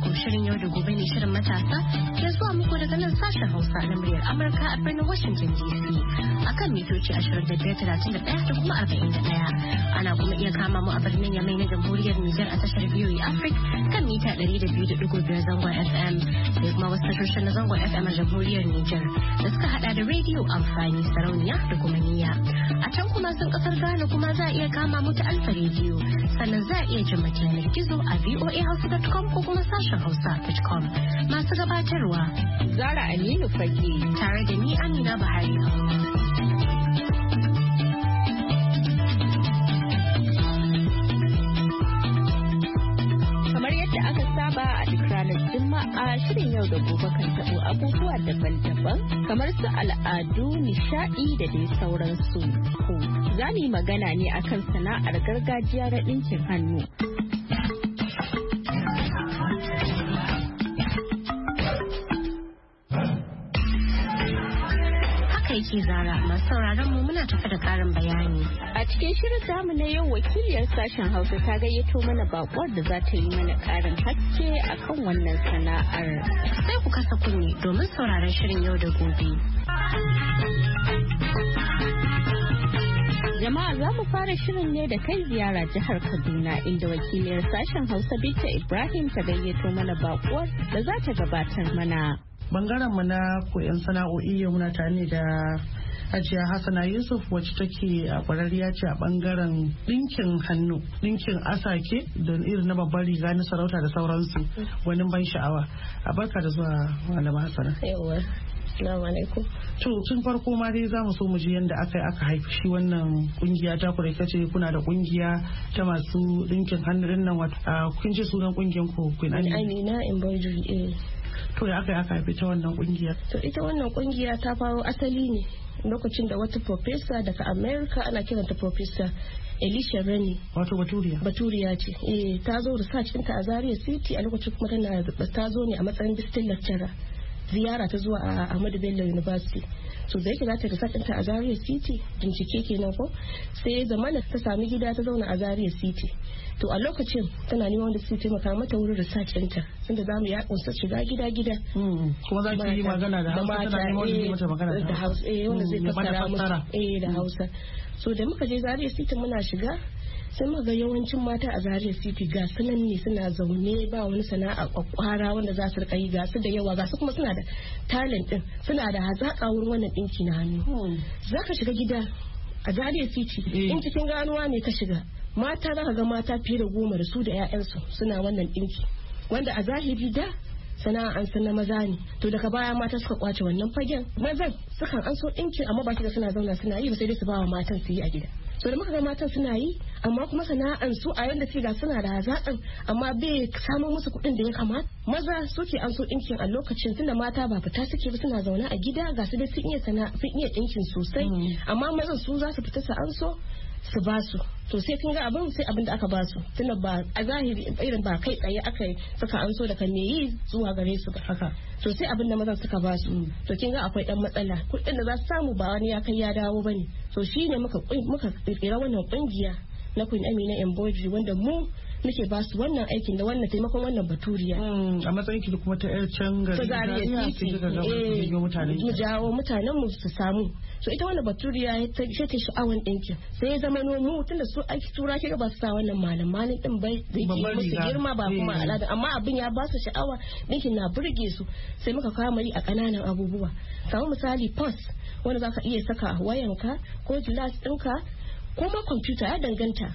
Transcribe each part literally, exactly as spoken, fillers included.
alaikum, shirin yau da gobe ne shirin matasa ke zuwa muku daga nan sashen Hausa na muryar Amurka a birnin Washington D C akan mitoci ashirin da biyar talatin da ɗaya da kuma arba'in da ɗaya. Ana kuma iya kama mu a birnin Yamai na Jamhuriyar Nijar a tashar V O A Africa kan mita ɗari da biyu da ɗigo biyar zangon F M sai kuma wasu tashoshin na zangon F M a Jamhuriyar Nijar da suka hada da rediyo amfani sarauniya da kuma niyya. A can kuma sun kasar Ghana kuma za a iya kama mu ta Alfa rediyo sannan za a iya jin mu yanar gizo a v o a hausa dot com ko kuma sashen hausa dot com. Masu gabatarwa Zara Aminu Fage tare da ni Amina Buhari. Kamar yadda aka saba a duk ranar Juma'a shirin yau da gobe kan taɓo abubuwa daban-daban kamar su al'adu, nishaɗi da dai sauransu. Ko za mu yi magana ne akan sana'ar gargajiya da ɗinkin hannu. Yake Zara, masu sauraron mu muna tafi da karin bayani. A cikin shirin zamu na yau wakiliyar sashen Hausa ta gayyato mana bakwar da za ta yi mana karin haske akan wannan sana'ar. Sai ku kasa kunne domin sauraron shirin yau da gobe. Jama'a za mu fara shirin ne da kai ziyara jihar Kaduna inda wakiliyar sashen Hausa Binta Ibrahim ta gayyato mana bakwar da za ta gabatar mana. Bangaren mu na koyon sana'o'i yau muna tare da Hajiya Hassana Yusuf wacce take a kwararriya ce a bangaren dinkin hannu, dinkin asake don irin na babbar riga na sarauta da sauransu, wani ban sha'awa. A barka da zuwa Malama Hassana. Yawwa. Assalamu alaikum. To tun farko ma dai zamu so mu ji yadda aka aka haifi shi wannan kungiya ta kure kace kuna da kungiya ta masu dinkin hannu din nan wata kun ji sunan kungiyan ku kun Amina Embroidery eh. To ya aka yi aka haifi ta wannan kungiya? To ita wannan kungiya ta faro asali ne lokacin da wata professor daga America ana kiranta Professor Elisha Reni. Wato Baturiya? Baturiya ce. Eh ta zo research ɗinta a Zaria City a lokacin kuma tana ta zo ne a matsayin visiting lecturer. Ziyara ta zuwa a Ahmadu Bello University. So da yake za ta research ɗinta a Zaria City bincike kenan ko sai zamana ta sami gida ta zauna a Zaria City. To a lokacin tana neman wanda su taimaka mata wurin research ɗinta tunda za mu ya kunsa shiga gida gida. Kuma za ki yi magana da Hausa tana neman wanda zai mata magana da Hausa eh wanda zai fassara musu eh da Hausa. So da muka je Zaria City muna shiga sai muka ga yawancin mata a Zaria City ga sunan ne suna zaune ba wani sana'a kwakwara wanda za su rika yi ga su da yawa ga su kuma suna da talent din suna da hazaka wurin wannan dinki na hannu. Za ka shiga gida a Zaria City in cikin ganuwa ne ka shiga mata za ka ga mata fiye da goma da su da 'ya'yansu suna wannan dinki wanda a zahiri da sana'a an san na maza ne to daga baya mata suka kwace wannan fagen mazan sukan an so dinkin amma ba su da suna zauna suna yi ba sai dai su ba wa matan su yi a gida. So da muka ga matan suna yi amma kuma sana'an su a yanda ga suna da hazaƙan amma bai samun musu kuɗin da ya kamata maza suke an so ɗinkin a lokacin tunda mata ba fita suke ba suna zaune a gida ga su dai sun iya sana'a sun iya ɗinkin sosai amma mazan su za su fita su an so su ba su to sai kin ga abin sai abin da aka ba su tunda ba a zahiri irin ba kai tsaye aka saka an so daga me yi zuwa gare su ba haka to sai abin da mazan suka ba su to kin ga akwai dan matsala kuɗin da za su samu ba wani ya kai ya dawo bane to shine muka muka kirkira wannan kungiya na Queen Amina Embroidery wanda mu muke ba su wannan aikin da wannan taimakon wannan baturiya a matsayin ki kuma ta yar can gari Zaria City eh mu jawo mutanen mu su samu so ita wannan baturiya ta ce ta sha'awan ɗinkin sai ya zama mu tunda su aiki tura ki ga ba su sa wannan malam malin din bai zai musu girma ba kuma al'ada amma abin ya ba su sha'awa ɗinkin na burge su sai muka kama yi a ƙananan abubuwa kamar misali pos wanda zaka iya saka wayanka ko glass ɗinka ko ma kwamfuta ya danganta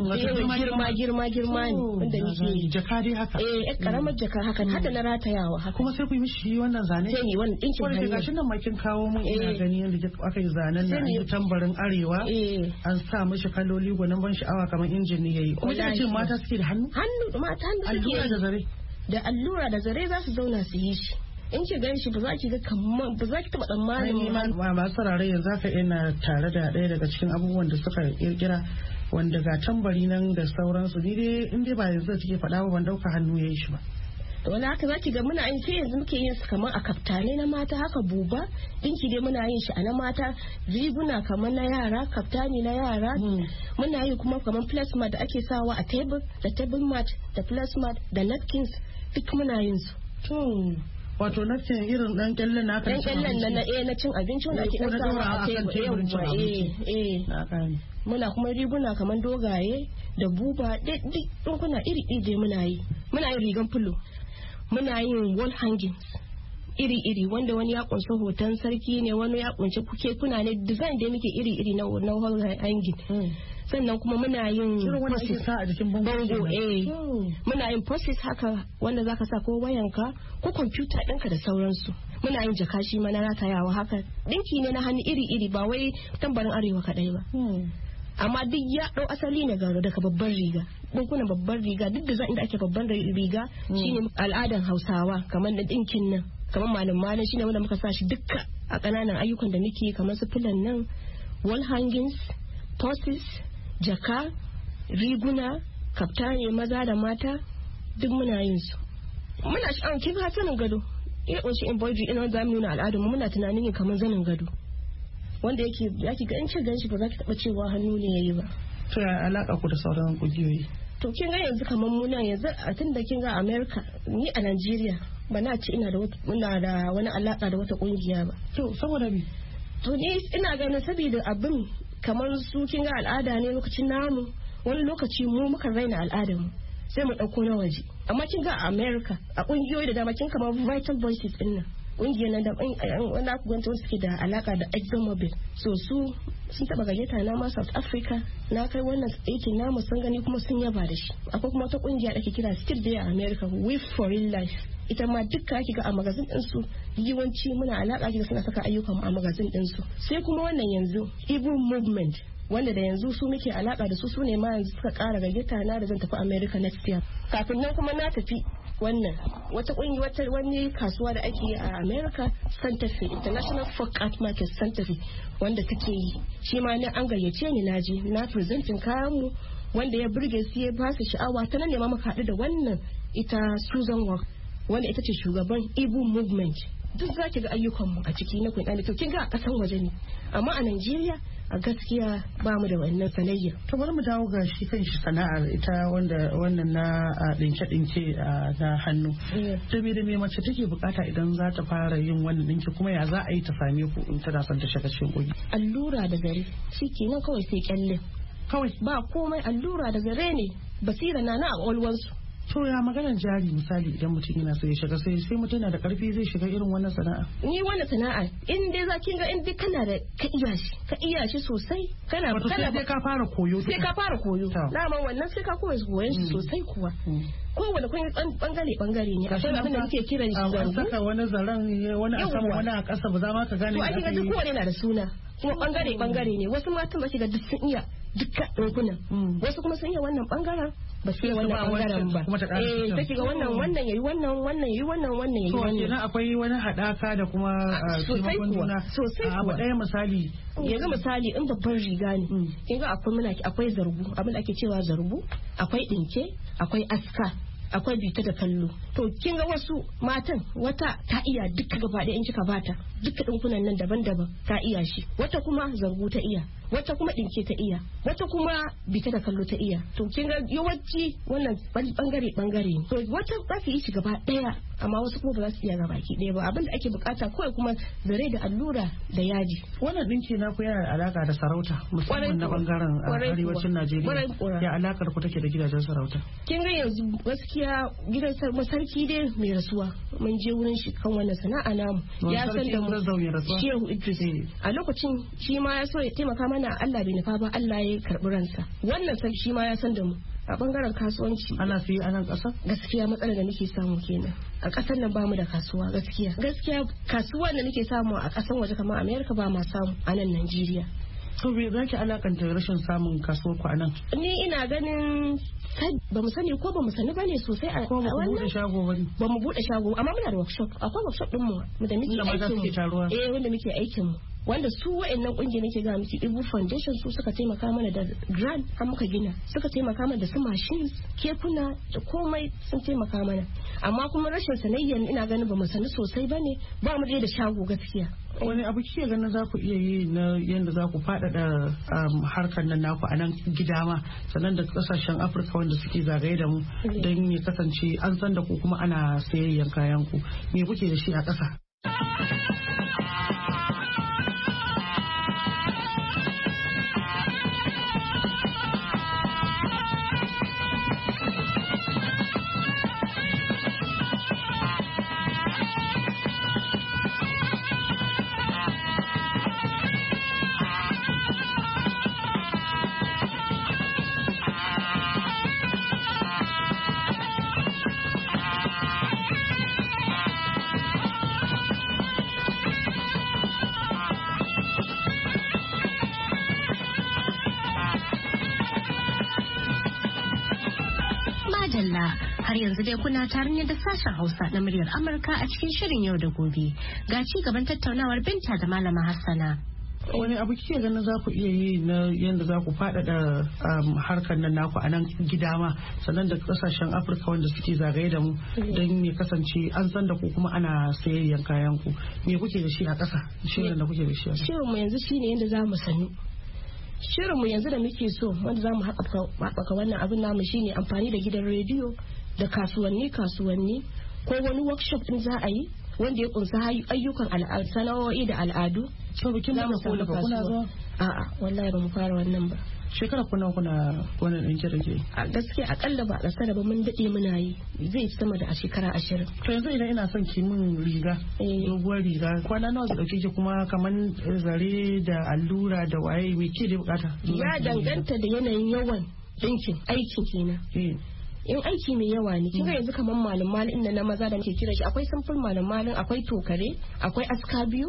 girma girma girma ne wanda nake jaka dai haka eh karamar jaka haka hada na ratayawa haka kuma sai ku yi mishi wannan zane sai ni wannan dinkin hannu gashin nan makin kawo mun ina gani yanda aka yi zanen nan an tambarin arewa an sa mishi kaloli gwanin ban sha'awa kamar injin ne yayi ko da ce mata suke da hannu hannu mata hannu suke allura da zare da allura da zare za su zauna su yi shi in ki gan shi ba za ki ga kamar ba za ki taba tsammanin ma masu sarare yanzu haka ina tare da ɗaya daga cikin abubuwan da suka kirkira wanda ga tambari nan da sauransu ni dai in dai ba yanzu da suke faɗa ba ban ɗauka hannu ya yi shi ba wani haka zaki ga muna yin sai yanzu muke yin su kamar a kaftane na mata haka buba dinki dai muna yin shi a na mata riguna kamar na yara kaftani na yara muna yi kuma kamar plasma da ake sawa a table da table mat da plasma da napkins duk muna yin su. To wato na cin irin dan kyallen na kan cin abinci. Dan kyallen na na cin abinci wanda ake dan sawa a teburin cin abinci. Eh eh. Muna kuma riguna kamar dogaye da buba duk dinkuna iri iri muna yi. Muna yin rigan fulo. Muna yin wall hangings iri-iri wanda wani ya kunshi hoton sarki ne, wani ya kunshi kuke kuna ne, design da muke iri-iri na na wall hanging. Sannan kuma muna yin bango eh muna yin process haka wanda zaka sa ko wayanka ko computer ɗinka da sauransu. Muna yin jaka shi ma na ratayawa haka dinki ne na hannu iri-iri ba wai tambarin arewa kadai ba. Amma duk ya ɗau asali ne ga daga babban riga. Dinkunan babban riga duk da zan inda ake babban riga shine al'adan Hausawa kamar da dinkin nan kamar malam malam shine wanda muka sa shi dukka a ƙananan ayyukan da muke kamar su filan nan, wall hangings, purses, jaka, riguna, kaftani maza da mata duk muna yin su. Muna shi an kiga sanin gado. Ya kunshi embroidery ina za mu nuna al'adun mu muna tunanin yin kamar zanin gado. Wanda yake yake ga in ce ganshi ba za ki taba cewa hannu ne yayi ba. To ya alaka ku da sauran kungiyoyi? To kin ga yanzu kamar mu nan yanzu a tun da kin ga America ni a Nigeria ba na ce ina da ina da wani alaka da wata kungiya ba. To saboda me? To ni ina ganin saboda abin kamar su kin ga al'ada ne lokacin namu wani lokaci mu muka raina al'adar mu sai mu dauko na waje. Amma kin ga a America a kungiyoyi da dama kin kamar Vital Voices din nan ƙungiyar nan da wanda aka gwanta wasu suke da alaka da ExxonMobil so su sun taba gayyata na ma South Africa na kai wannan aikin namu sun gani kuma sun yaba da shi. Akwai kuma wata kungiya da ake kira Still There a America We for Real Life ita ma dukka ake ga a magazin din su yawanci muna alaka da suna saka ayyukan a magazin din su. Sai kuma wannan yanzu Igbo Movement wanda da yanzu su muke alaka da su su ne ma yanzu suka kara gayyata na da zan tafi America next year. Kafin nan kuma na tafi wannan wata kungi wata wani kasuwa da ake a America Santa Fe International Folk Art Market Santa Fe wanda take yi shi ma ne an gayyace ni naje na presenting kayan mu wanda ya burge su ya ba su sha'awa ta nan ne ma muka haɗu da wannan ita Susan Walk wanda ita ce shugaban Igbo Movement. Duk za ki ga ayyukan mu a ciki na kuɗi to kin ga a ƙasan waje ne amma a Najeriya a gaskiya ba mu da wannan sanayya. To bari mu dawo ga shi kan shi sana'ar ita wanda wannan na dinke dinke na hannu. To me da me mace take bukata idan za ta fara yin wannan dinki kuma ya za a yi ta same ku in tana son ta shiga cikin kogi? Allura da zare shikenan kawai sai kyalle. Kawai ba komai allura da zare ne basira na na a alwansu. To ya maganar jari misali idan mutum yana so ya shiga sai sai mutum yana da karfi zai shiga irin wannan sana'a. Ni wannan sana'a in dai za kin ga in dai kana da ka iya shi ka iya shi sosai kana kana sai ka fara koyo sai ka fara koyo dama wannan sai ka koyi koyon shi sosai kuwa kowane kun bangare bangare ne akwai abin da muke kiran shi zargu saka wani zaran wani a sama wani a kasa ba za ma ka gane to a kin ga duk kowane na da suna kuma bangare bangare ne wasu matan ba ki ga duk sun iya dukkan ɗinkunan wasu kuma sun iya wannan bangaren ba sai wannan bangaren ba eh take ga wannan wannan yayi wannan wannan yayi wannan wannan yayi wannan to kenan akwai wani hadaka da kuma taimakon juna sosai abu daya misali yanzu misali in babban riga ne kin ga akwai muna akwai zarbu abin da ake cewa zarbu akwai dinke akwai aska akwai bita da kallo to kin ga wasu matan wata ta iya duka gaba ɗaya in kika bata duka dinkunan nan daban-daban ta iya shi wata kuma zargu ta iya wata kuma dinke ta iya wata kuma bita da kallo ta iya to kin ga yawanci wannan bangare bangare ne to wata za su yi shi gaba ɗaya amma wasu kuma ba za su iya gaba ki ɗaya ba abin da ake bukata kawai kuma zare da allura da yaji. Wannan dinki na ku yana da alaka da sarauta musamman na bangaren arewacin Najeriya ya alakar ku take da gidajen sarauta. Kin ga yanzu gaskiya gidan sarki dai mai rasuwa mun je wurin shi kan wannan sana'a namu ya san da mu Shehu Idris a lokacin shi ma ya so ya taimaka mana Allah bai nufa ba Allah ya karbi ransa wannan sarki shi ma ya san da mu a bangaren kasuwanci ana siye a nan ƙasa gaskiya matsalar da nake samu kenan a ƙasar nan bamu da kasuwa gaskiya gaskiya kasuwa da nake samu a ƙasar waje kamar America ba ma samu a nan Najeriya. To me za ki alakanta rashin samun kasuwar ku a nan? Ni ina ganin ba mu sani ko ba mu sani bane sosai a wannan. Ba mu bude shago bane. Ba mu bude shago amma muna da workshop. Akwai workshop din mu da muke aikin mu. Eh wanda muke aikin mu. wanda su wa'annan kungiyar nake ga miki Ibu Foundation su suka taimaka mana da grant har muka gina, suka taimaka mana da su machines, kekuna da komai sun taimaka mana. Amma kuma rashin sanayyar ina ganin ba mu sani sosai bane, ba mu da shago gaskiya. Wani abu kike ganin za ku iya yi na yadda za ku faɗaɗa harkar nan naku a nan gida ma sannan da kasashen Afirka wanda suke zagaye da mu don ya kasance an san da ku kuma ana sayayyan kayan ku, me kuke da shi a ƙasa? Har yanzu dai kuna tare ne da sashen Hausa na muryar Amurka a cikin shirin yau da gobe. Ga ci gaban tattaunawar Binta da Malama Hassana. Wani abu kike ganin za ku iya yi na yadda za ku faɗaɗa harkar nan naku a nan gida ma sannan da kasashen Afirka wanda suke zagaye da mu don ya kasance an san da ku kuma ana sayayyan kayan ku, me kuke da shi a ƙasa? Shirin da kuke da shi a ƙasa. Shirin mu yanzu shine yadda za mu sani. Shirin mu yanzu da muke so wanda za mu haɓaka wannan abin namu shine amfani da gidan rediyo da kasuwanni kasuwanni ko wani workshop din za a yi wanda ya kunsa ayyukan al'adu, sana'o'i da al'adu. To bikin da ku da kuna zo? A'a wallahi ba mu fara wannan ba. Shekara kuna kuna wannan ɗinke da ke? A gaskiya akalla ba a ƙasar ba mun daɗe muna yi, zai sama da a shekara ashirin. To yanzu idan ina son ki min riga, doguwar riga, kwana nawa zai ɗauke ki kuma kaman zare da allura da waye me ke da bukata? Ya danganta da yanayin yawan ɗinkin aikin kenan. In aiki mai yawa ne kinga yanzu kamar malam malin na maza da muke kira shi akwai samfur malam malin, akwai tokare, akwai aska biyu,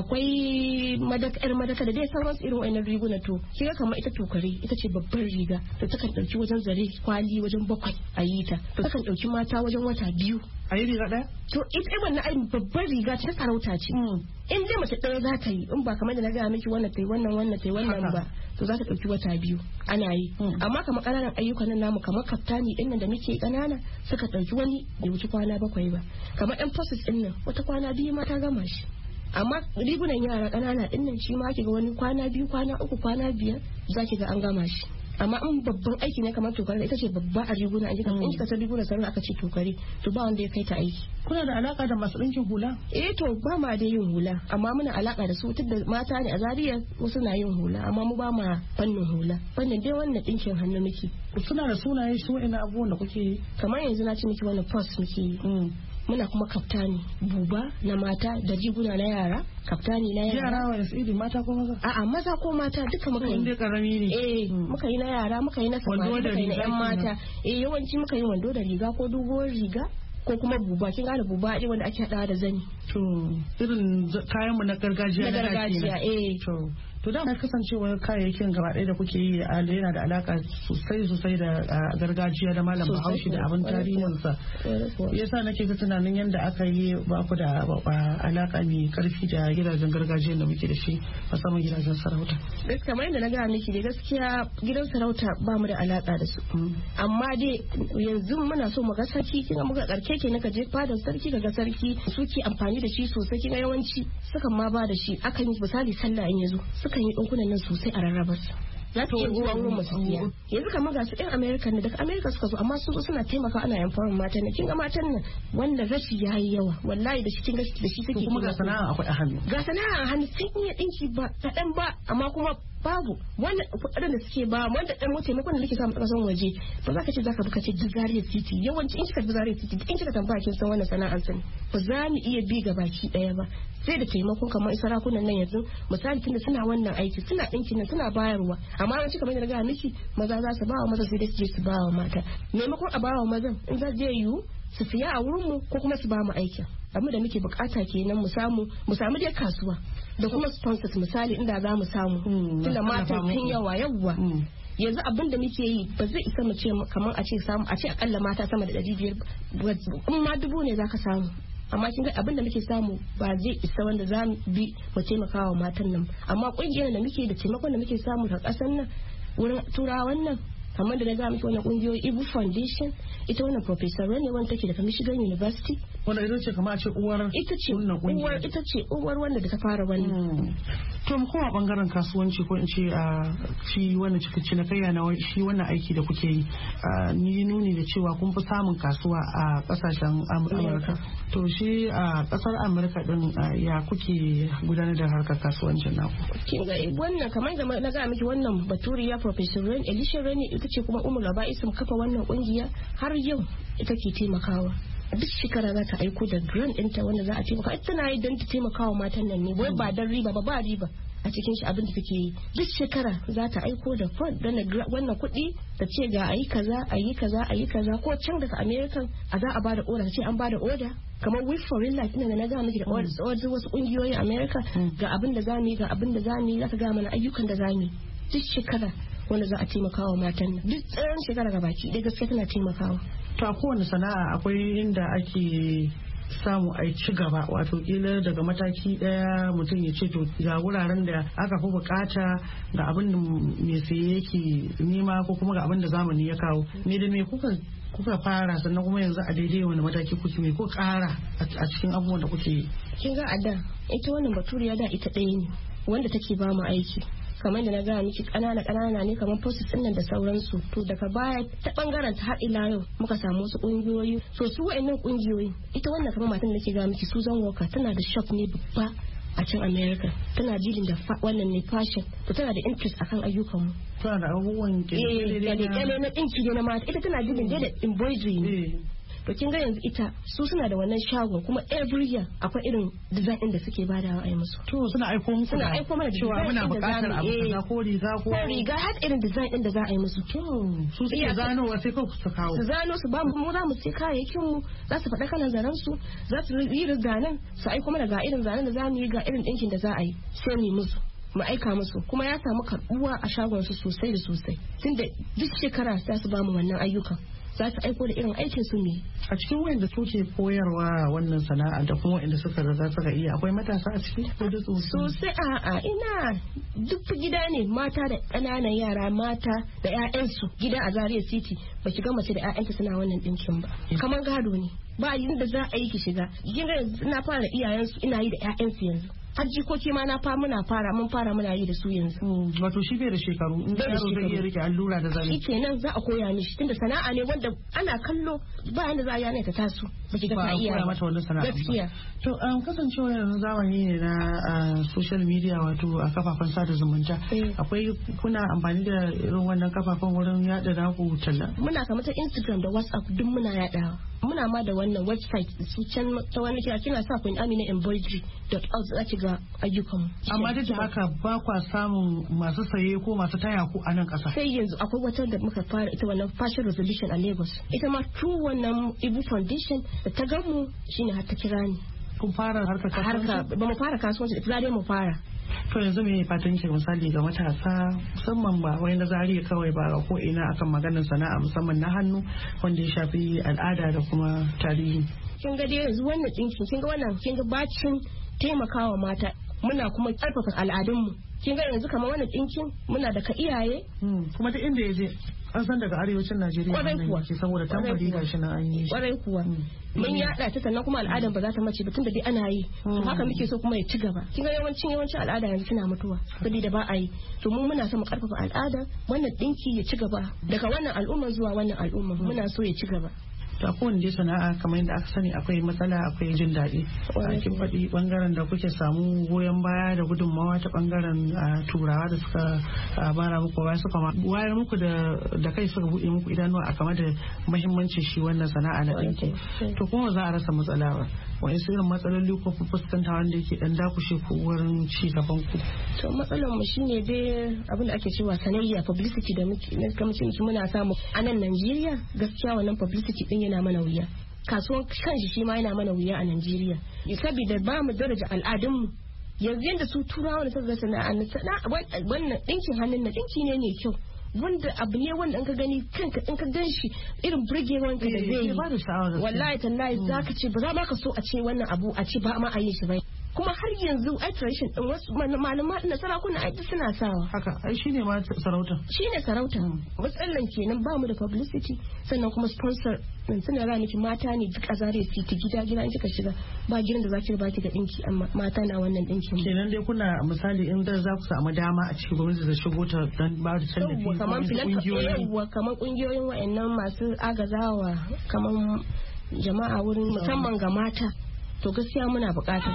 akwai madakar madaka da dai sauran irin wayannan riguna. To kinga kamar ita tokare ita ce babbar riga to takan dauki wajen zare kwali wajen bakwai a yi ta, to takan dauki mata wajen wata biyu a yi riga ɗaya. To ita wannan ai babbar riga ta sarauta ce. In dai mace ɗaya za ta yi, in ba kamar da na gaya miki wannan tai wannan wannan tai wannan ba, to za ta ɗauki wata biyu ana yi. Amma kamar ƙananan ayyukan nan namu kamar kaftani ɗin nan da muke ƙanana suka ɗauki wani bai wuce kwana bakwai ba. Kamar ɗan process ɗin nan wata kwana biyu ma ta gama shi. Amma rigunan yara ƙanana ɗin nan shi ma ki ga wani kwana biyu kwana uku kwana biyar za ki ga an gama shi. Amma in babban aiki ne kamar tokare ita ce babba a riguna a jikin in kika san riguna sarra aka ce tokare to ba wanda ya kai ta aiki. Kuna da alaka da masu ɗinkin hula? Eh to ba ma da yin hula amma muna alaka da su tun da mata ne a Zaria wasu na yin hula amma mu ba ma fannin hula, fannin dai wannan ɗinkin hannu muke. Suna da sunaye su ina abubuwan da kuke yi? Kamar yanzu na ce miki wannan post muke yi. Muna kuma kaftani buba na mata da riguna na yara, kaftani na yara. Yara wani su iri mata ko maza? A'a maza ko mata duka muka yi. Wanda karami ne. Eh muka yi na yara, muka yi na samari, muka yi na yan mata. Eh yawanci muka yi wando da riga ko doguwar riga ko kuma buba, kin gane buba ɗin wanda ake haɗawa da zani. To irin kayan mu na gargajiya na gargajiya eh. To to da na kasancewar kayayyakin gaba ɗaya da kuke yi yana da alaka sosai sosai da gargajiya da malam Bahaushe da abin tarihinsa. Yasa nake ga tunanin yadda aka yi ba ku da alaka mai karfi da gidajen gargajiya da muke da shi musamman gidajen sarauta. Gaskiya kamar yadda na gaya miki ne gaskiya gidan sarauta ba mu da alaka da su. Amma dai yanzu muna so mu ga sarki kin ga muka karke ke naka je fadar sarki ga sarki suke amfani da shi sosai kin ga yawanci sukan ma ba da shi akan yi misali sallah in yazo sukan yi ɗankunan nan sosai a rarraba su. Za ta iya zuwa wurin masu siya. Yanzu kamar ga su ɗan Amerika ne daga Amerika suka zo amma su suna taimaka ana yamfarin matan nan. Kin ga matan nan wanda rashi ya yi yawa wallahi da shi kin gashi da shi take. Kuma ga sana'a akwai a hannu. Ga sana'a a hannu sun iya ɗinki ba kaɗan ba amma kuma babu wannan kuɗin da suke ba wanda ɗan taimakon da nake samu ƙasan waje ba za ka ce za ka buka ce Zaria City yawanci in kika bi Zaria City in kika tambaya kin san wannan sana'ar sun ba za mu iya bi ga baki ɗaya ba sai da taimakon kamar sarakunan nan yanzu misali tunda suna wannan aiki suna ɗinkin nan suna bayarwa amma yawanci kamar yadda ga miki maza za su ba wa maza sai dai su je su ba wa mata maimakon a ba wa mazan in za je yiwu su siya a wurin mu ko kuma su ba mu aikin abin da muke bukata kenan mu samu mu samu dai kasuwa da kuma sponsors misali inda za mu samu tunda mata sun yawa yawa yanzu abin da muke yi ba zai isa mu ce kamar a ce samu a ce akalla mata sama da ɗari biyar in ma dubu ne zaka samu amma kin ga abin da muke samu ba zai isa wanda za mu bi mu taimaka wa matan nan amma kungiyar da muke da taimakon da muke samu daga ƙasar nan wurin turawan nan kamar da na ga miki wannan kungiyoyi Ibu Foundation ita wannan professor ne wanda take daga Michigan University wanda ita ce kamar a ce uwar ita ce uwar ita ce uwar wanda da ta fara wannan to mu koma bangaren kasuwanci ko in ce a shi wannan cikacce na kayya na shi wannan aiki da kuke yi ni nuni da cewa kun fi samun kasuwa a kasashen Amurka to shi a kasar Amurka din ya kuke gudanar da harkar kasuwancin naku kin ga wannan kamar da na ga miki wannan baturiya professor Elisha Reni ita ce kuma Ummu Labaisu kafa wannan kungiya har yau ita ke taimakawa duk shekara za ta aiko da grant ɗinta wanda za a taimaka ita tana yi don ta taimakawa matan nan ne wai ba don riba ba ba riba a cikin shi abin da take yi duk shekara za ta aiko da fund don wannan kuɗi ta ce ga ayi kaza ayi kaza ayi kaza ko can daga American a za a bada order ta ce an bada order kamar we for real life ina da na ga miki da wasu wasu kungiyoyin America ga abin da zamu yi ga abin da zamu yi za ka ga mana ayyukan da zamu yi duk shekara wanda za a taimaka wa matan nan duk tsawon shekara ga baki ɗaya gaskiya tana taimakawa. To a kowane sana'a akwai inda ake samu a ci gaba wato kila daga mataki ɗaya mutum ya ce to ga wuraren da aka fi bukata ga abin da mai saye yake nema ko kuma ga abin da zamani ya kawo me da me kuka kuka fara sannan kuma yanzu a daidai wani mataki kuke mai ko kara a cikin abubuwan da kuke yi. Kin ga a da ita wannan baturiya da ita ɗaya ne wanda take ba mu aiki. Kamar da na gaya miki kanana kanana ne kamar process din nan da sauransu to daga baya ta bangaren ta har ila yau muka samu wasu kungiyoyi so su wayannan kungiyoyi ita wannan kamar matan da nake ga miki Susan Walker tana da shop ne babba a can America tana dealing da wannan ne fashion to tana da interest akan ayyukan mu tana da abubuwan kele na dinki ne na mata ita tana dealing da embroidery ne to kin ga yanzu ita su suna da wannan shagon kuma every year akwai irin design din da suke badawa a yi musu to suna aiko muku suna aiko mana cewa muna buƙatar abu kaza ko riga ko riga har irin design din da za a yi musu to su suke zanowa sai kawai su kawo su zano su ba mu za mu sai kayayyakin mu za su faɗa kalan zaren su za su yi zanen su aiko mana ga irin zanen da za mu yi ga irin ɗinkin da za a yi sai mu yi musu mu aika musu kuma ya samu karɓuwa a shagon su sosai da sosai tunda duk shekara za su ba mu wannan ayyukan za su aiko da irin aikin su ne a cikin wayanda suke koyarwa wannan sana'a da kuma wayanda suka riga suka iya akwai matasa a ciki ko da sosai a a ina duk gida ne mata da ƙananan yara mata da ƴaƴansu gida a Zaria City ba ki ga mace da ƴaƴanta suna wannan dinkin ba kamar gado ne ba yin da za a yi ki shiga kin ga ina fara iyayensu ina yi da ƴaƴansu yanzu har jikoki ma na fa muna fara mun fara muna yi da su yanzu. Wato shi bai da shekaru in yaro zai iya rike allura da zane. Shi kenan za a koya mishi tunda sana'a ne wanda ana kallo ba yanda za a yana ta taso ba ki ga ta iya. Ba a mata wannan sana'a. Gaskiya. To an kasancewa yanzu zamani ne na social media wato a kafafen sada zumunta. Akwai kuna amfani da irin wannan kafafen wurin yada naku talla. Muna kamar ta Instagram da WhatsApp duk muna yadawa. Muna ma da wannan website su can ta wani kira kina sa kun amina embroidery dot org za ki ga ayyukan. Amma duk da haka ba kwa samun masu saye ko masu taya ku a nan ƙasa. Sai yanzu akwai wata da muka fara ita wannan fashion resolution a Lagos. Ita ma through wannan Ibu Foundation da ta gamu shine har ta kira ni. Kun fara harkar kasuwanci? Harka ba mu fara kasuwanci da dai mu fara. To yanzu me fatan ki misali ga matasa musamman ba wai na Zaria kawai ba ko ina akan maganar sana'a musamman na hannu wanda ya shafi al'ada da kuma tarihi. Kin ga dai yanzu wannan dinkin kin ga wannan kin ga bacin taimakawa mata muna kuma karfafa al'adunmu kin ga yanzu kamar wannan dinkin muna da ka iyaye kuma duk inda ya je an san daga arewacin Najeriya wannan yake saboda tambari gashi na an yi kwarai kuwa mun yada ta sannan kuma al'adan ba za ta mace ba tunda dai ana yi to haka muke so kuma ya ci gaba kin ga yawancin yawancin al'ada yanzu suna mutuwa saboda ba a yi to mu muna so mu karfafa al'ada wannan dinki ya ci gaba daga wannan al'umma zuwa wannan al'umma muna so ya ci gaba ta kowane dai sana'a kamar yadda aka sani akwai matsala akwai jin daɗi a kin faɗi bangaren da kuke samu goyon baya da gudunmawa ta bangaren turawa da suka bara muku baya suka wayar muku da kai suka buɗe muku idanuwa a kama da muhimmancin shi wannan sana'a na ɗinki to kuma za a rasa matsala ba wani irin matsaloli ko fuskanta wanda yake dan dakushe ku wurin ci gaban ku to matsalar mu shine dai abin da ake cewa sanayya publicity da muke kamar miki muna samu a nan Najeriya gaskiya wannan publicity din yana mana wuya kasuwan kanshi shi ma yana mana wuya a Najeriya saboda ba mu daraja al'adun mu yanzu yanda su turawa da suka ga sana'a wannan dinkin hannun na dinki ne mai kyau wanda abu ne wanda in ka gani kanka in ka gan shi irin burgewan ka da zai yi wallahi tallahi zaka ce ba za ma ka so a ce wannan abu a ce ba ma a yi shi ba. Kuma har yanzu ai tradition din wasu malama na sarakuna ai suna sawa haka ai shine ma sarauta shine sarauta matsalan kenan ba mu da publicity sannan kuma sponsor din suna ra miki mata ne duk a zare titi gida gida in kika shiga ba gidan da zaki ba ki da dinki amma mata na wannan dinkin kenan dai kuna misali in da za ku samu dama a cikin gwamnati da shigo ta dan ba da tallafi kamar kungiyoyi kamar kungiyoyin wayannan masu agazawa kamar jama'a wurin musamman ga mata to gaskiya muna buƙatar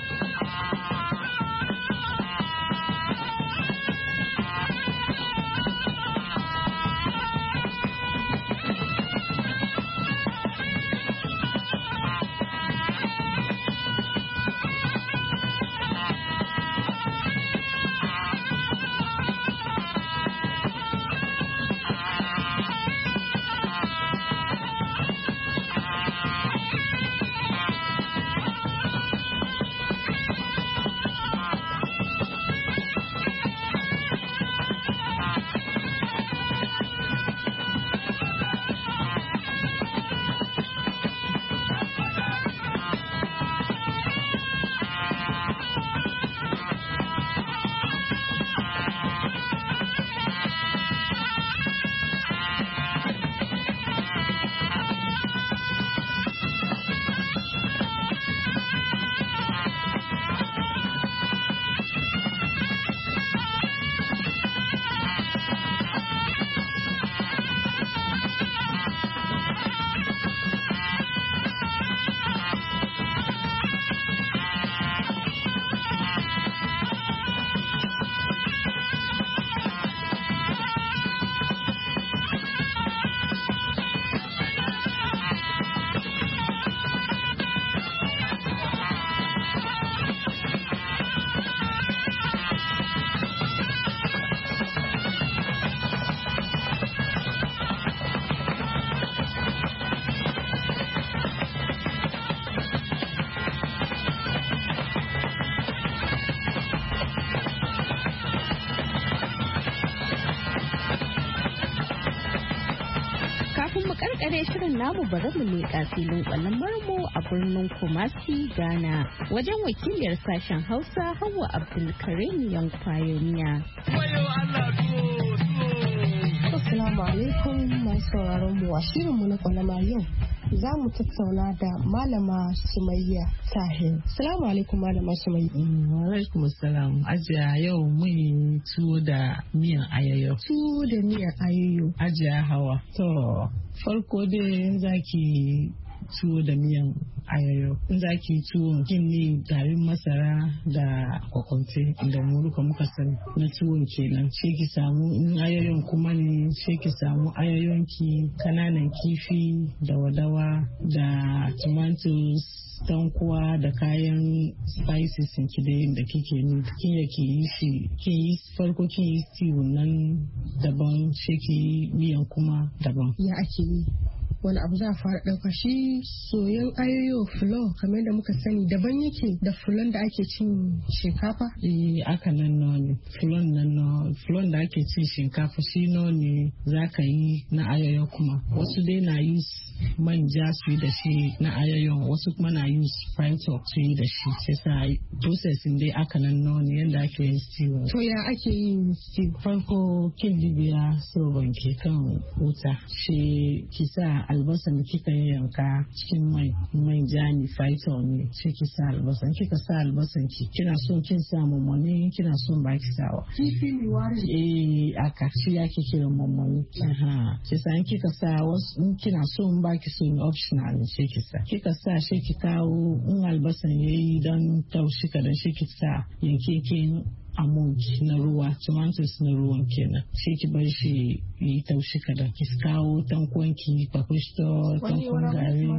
karkare shirin namu bari mu leƙa filin kwalamar mu a birnin Kumasi, Ghana, wajen wakiliyar sashen Hausa Hauwa Abdulkarim Young Pioneer. Assalamu alaikum masu sauraron mu a shirin mu na kwalama yau. Za mu tattauna da Malama Sumayya Tahir. Salamu alaikum Malama Sumayya. Wa alaikum assalam. Ajiya yau mun tuwo da miyan ayoyo. Tuwo da miyan ayoyo. Ajiya Hawa. To farko dai zaki tuwo da miyan ayoyo. In zaki tuwo kin ne garin masara da kwakwante da muruka muka sani na tuwon kenan. Sai ki samu in ayoyon kuma ne sai ki samu ayoyonki kananan kifi da wadawa da tomatoes tankuwa da kayan spices ki da da kike ni kin yake yi shi kin yi farko kin yi stew nan daban sai ki miyan kuma daban. Ya ake yi? Wani abu za a fara ɗauka shi soyan ayoyo fulo kamar da muka sani daban yake da fulon da ake cin shinkafa? Eh aka nan no ne fulon nan no fulon da ake cin shinkafa shi no ne za ka yi na ayoyo kuma wasu dai na use manja su yi da shi na ayoyon wasu kuma na use fried talk su yi da shi sai sa processing dai aka nan no ne yadda ake yin stew. To ya ake yin stew? Farko kin dibiya soban ke kan wuta shi ki sa albasan da kika yanka cikin mai mai jani faito ne sai ki sa albasan kika sa albasan ki kina son kin sa mamoni kina son ba ki sawa kifi ne wari eh aka shi yake kiran mamoni aha ki san kika sa wasu kina son ba ki son optional ne sai ki sa kika sa sai ki kawo in albasan yayi dan taushi kadan sai ki sa yankekin amount na ruwa tomatoes na ruwan kenan sai ki bar shi yi taushi kadan ki kawo tankon ki pakusto tankon gari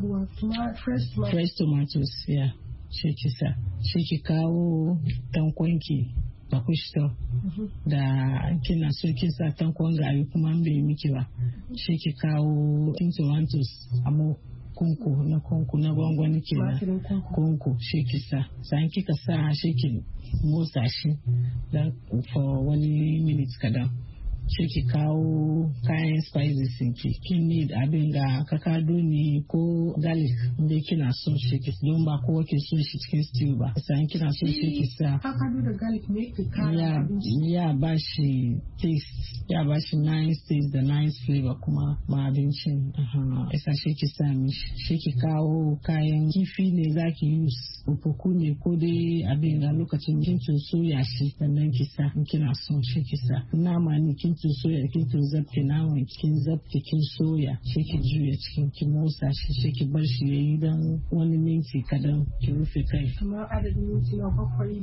fresh tomatoes ya sai ki sa sai ki kawo tankon ki pakusto da kina so kin sa tankon gari kuma an bai miki ba sai ki kawo tomatoes amma kunku na kunku na gwangwani kenan kunku shi ki sa sai kika sa shi ki motsa shi dan for wani minute kadan sai ki kawo kayan spices ki kin need abin ga kakado ne ko garlic inda kina son shi ki don ba kowa ke son shi cikin stew ba sai kina son shi ki sa kakado da garlic ne ki kara ya ya ba shi taste ya ba shi nice taste da nice flavor kuma ma abincin aha sai shi ki sa mishi shi ki kawo kayan kifi ne zaki use ufuku ne ko dai abin ga lokacin kin soya shi sannan ki sa in kina son shi ki sa nama ne kin soya kin zabke nama kin zabke kin soya shi ki juya cikin ki motsa shi shi ki bar shi yayi dan wani minti kadan ki rufe kai kamar adadin minti na bakwai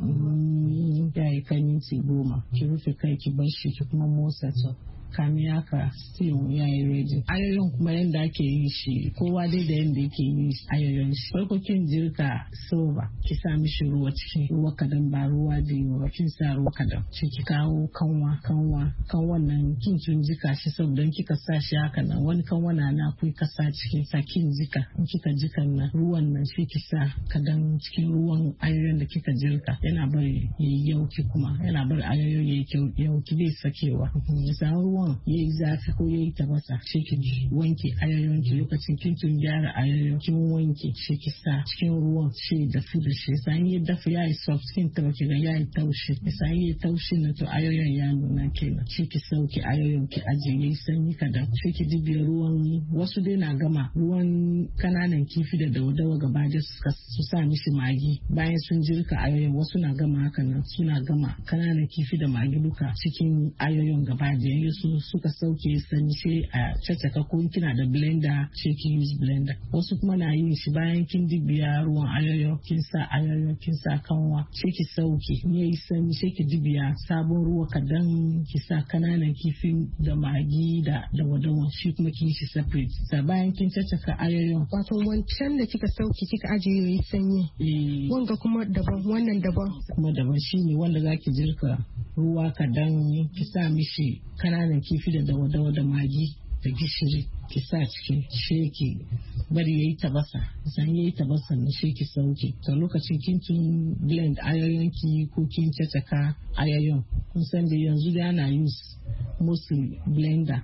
ya yi kan minti goma ki rufe kai ki bar shi ki kuma motsa ta kami haka stew ya yi ready ayoyin kuma yadda ake yi shi kowa dai da yadda yake yi ayoyin shi farko kin jirka soba ki sa mishi ruwa cikin ruwa kadan ba ruwa da yawa kin sa ruwa kadan sai ki kawo kanwa kanwa kanwan nan kin tun jika shi saboda kika sa shi haka nan wani kanwa na na kuyi kasa cikin sa kin jika in kika jikan nan ruwan nan sai ki sa kadan cikin ruwan ayoyin da kika jirka yana bari yayi yauki kuma yana bari ayoyin yayi yauki bai sakewa sai ruwan ya yi zafi ko ya yi tabasa shi ki wanke ayoyin ki lokacin kin tun gyara ayoyin kin wanke shi ki sa cikin ruwan shi dafu da shi sai ya dafu ya yi soft kin taba ki ga ya yi taushi sai ya taushi na to ayoyin ya nuna kenan shi ki sauke ayoyin ki aje yayi sanyi kadan shi ki dibiya ruwan wasu dai na gama ruwan kananan kifi da daudawa gaba da su sa mishi magi bayan sun jirka ayoyin wasu na gama haka nan suna gama kananan kifi da magi duka cikin ayoyin gaba da yayi su suka sauke sanyi sai a caccaka ko kina da blender sai ki use blender wasu kuma na yin shi bayan kin dibiya ruwan ayoyo kin sa ayoyo kin sa kanwa sai ki sauke yayi sanyi sai ki dibiya sabon ruwa kadan ki sa kananan kifin da magi da da wadawa shi kuma kin shi separate sa bayan kin caccaka ayoyo wato wancan da kika sauke kika aje yayi sanyi eh wanga kuma daban wannan daban kuma daban shine wanda zaki jirka ruwa kadan ki sa mishi kananan kifi da dawa-dawa da magi da gishiri ki sa cikin sheki bari yayi tabasa san yayi tabasa na sheki sauki to lokacin kin kin blend ayoyin ki ko kin cacaka ayoyin kun san da yanzu da ana use mostly blender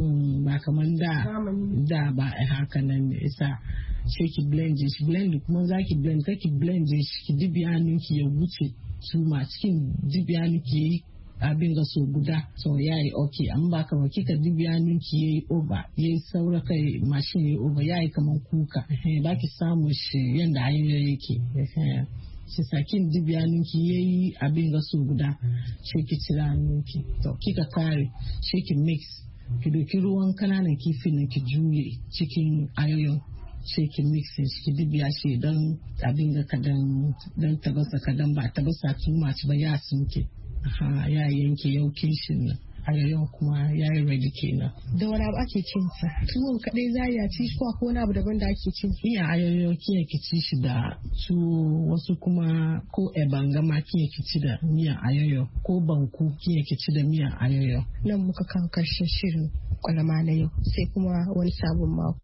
ba kamar da da ba a haka nan ne isa sheki blend shi blend kuma zaki blend kake blend shi ki dibiya ninki ya wuce su ma cikin dibiya ninki yayi abin ga so guda so yayi okay an ba ka kika dibiya ninki yayi over yayi saura kai mashin yayi over yayi kaman kuka eh ba ki samu shi yanda ayoyi yake eh shi sakin dibiya ninki yayi abin ga so guda sai ki cira ninki to kika kare sai ki mix ki doki ruwan kananan kifin nan ki juye cikin ayoyin sai ki mix shi ki dibiya shi don abin ga kadan dan tabasa kadan ba tabasa too much ba ya sunke aha ya yanke yaukin shi nan ayoyin kuma ya yi ready kenan da wani abu ake cin sa tuwon kadai za ya ci shi ko wani abu daban da ake cin iya ayoyin kiya ki ci shi da tuwo wasu kuma ko ebanga ma kiya ki ci da miyan ayoyo ko banku kiya ki ci da miyan ayoyo nan muka kawo karshen shirin kwalama na yau sai kuma wani sabon mako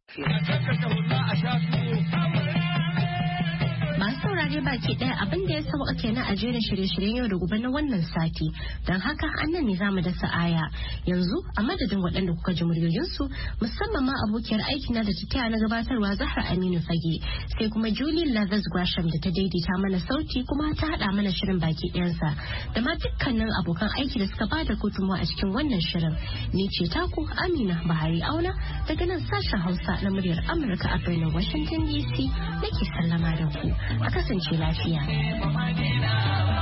masu saurare baki daya abin da ya saba kenan a jerin shirye-shiryen yau da gobe na wannan sati don haka annan ne zamu dasa aya yanzu a madadin waɗanda kuka ji muryoyinsu musamman ma abokiyar aiki na da ta na gabatarwa Zahra Aminu Fage sai kuma Julie Lathers Gresham da ta daidaita mana sauti kuma ta hada mana shirin baki ɗayansa da ma dukkanin abokan aiki da suka bada gudunmawa a cikin wannan shirin ni ce taku Amina Bahari Auna daga nan sashen Hausa na muryar Amurka a birnin Washington D C nake sallama da ku a kasance lafiya.